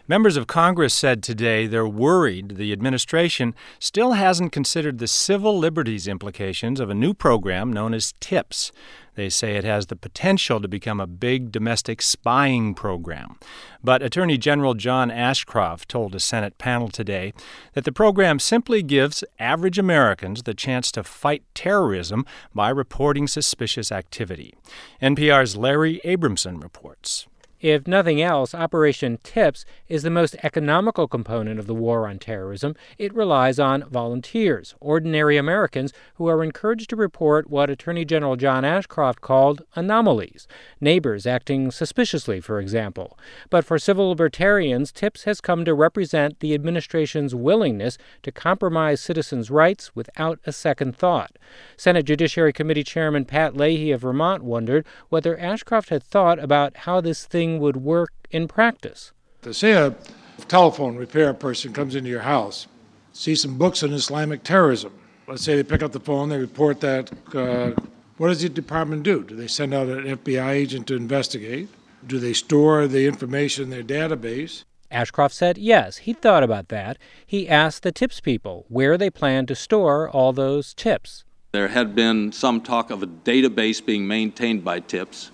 Members of Congress said today they're worried the administration still hasn't considered the civil liberties implications of a new program known as TIPS. They say it has the potential to become a big domestic spying program. But Attorney General John Ashcroft told a Senate panel today that the program simply gives average Americans the chance to fight terrorism by reporting suspicious activity. NPR's Larry Abramson reports. If nothing else, Operation TIPS is the most economical component of the war on terrorism. It relies on volunteers, ordinary Americans who are encouraged to report what Attorney General John Ashcroft called anomalies, neighbors acting suspiciously, for example. But for civil libertarians, TIPS has come to represent the administration's willingness to compromise citizens' rights without a second thought. Senate Judiciary Committee Chairman Pat Leahy of Vermont wondered whether Ashcroft had thought about how this thing would work in practice. Say a telephone repair person comes into your house, sees some books on Islamic terrorism. Let's say they pick up the phone, they report that. What does the department do? Do they send out an FBI agent to investigate? Do they store the information in their database? Ashcroft said yes, he thought about that. He asked the TIPS people where they planned to store all those tips. There had been some talk of a database being maintained by TIPS.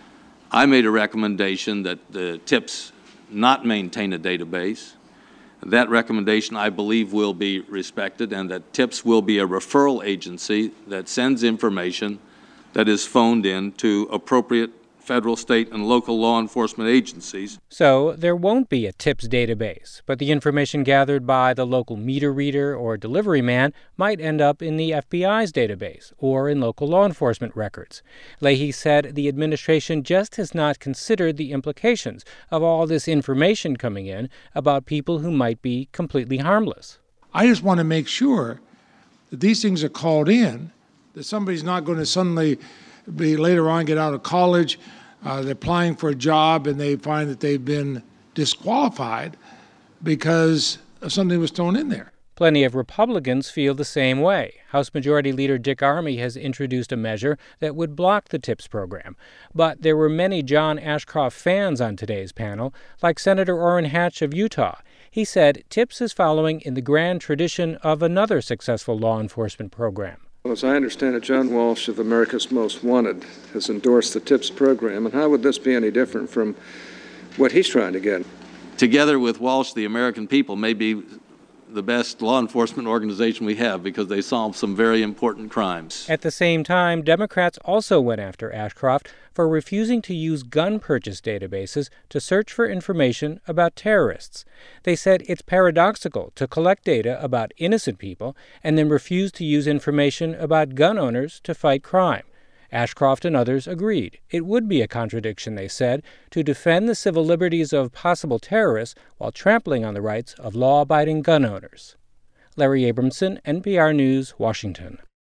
I made a recommendation that the TIPS not maintain a database. That recommendation, I believe, will be respected, and that TIPS will be a referral agency that sends information that is phoned in to appropriate federal, state, and local law enforcement agencies. So there won't be a TIPS database, but the information gathered by the local meter reader or delivery man might end up in the FBI's database or in local law enforcement records. Leahy said the administration just has not considered the implications of all this information coming in about people who might be completely harmless. I just want to make sure that these things are called in, that somebody's not going to suddenly be later on get out of college, they're applying for a job and they find that they've been disqualified because something was thrown in there. Plenty of Republicans feel the same way. House Majority Leader Dick Armey has introduced a measure that would block the TIPS program. But there were many John Ashcroft fans on today's panel, like Senator Orrin Hatch of Utah. He said TIPS is following in the grand tradition of another successful law enforcement program. Well, as I understand it, John Walsh of America's Most Wanted has endorsed the TIPS program. And how would this be any different from what he's trying to get? Together with Walsh, the American people may be the best law enforcement organization we have because they solve some very important crimes. At the same time, Democrats also went after Ashcroft for refusing to use gun purchase databases to search for information about terrorists. They said it's paradoxical to collect data about innocent people and then refuse to use information about gun owners to fight crime. Ashcroft and others agreed. It would be a contradiction, they said, to defend the civil liberties of possible terrorists while trampling on the rights of law-abiding gun owners. Larry Abramson, NPR News, Washington.